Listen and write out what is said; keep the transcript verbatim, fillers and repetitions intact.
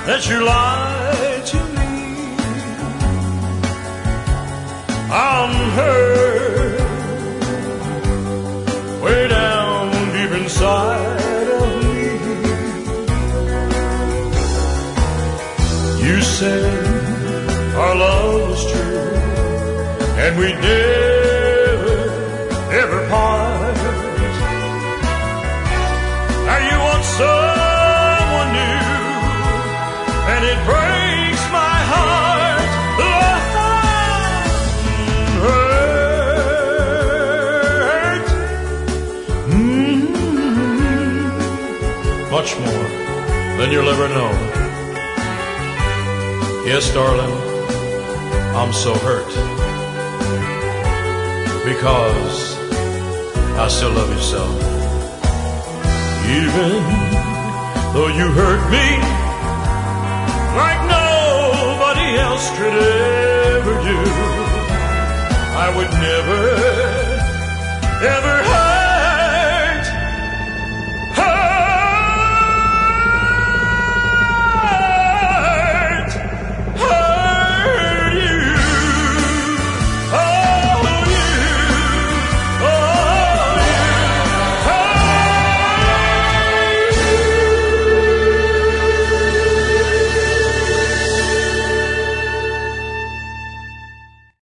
that you lied to me. I'm hurt way down deep inside of me. You said our love was true and we'd never, ever part. Now you want someone new and it breaks my heart. Love hurt mm-hmm. much more than you'll ever know. Yes, darling, I'm so hurt because I still love you so. Even though you hurt me like nobody else could ever do, I would never, ever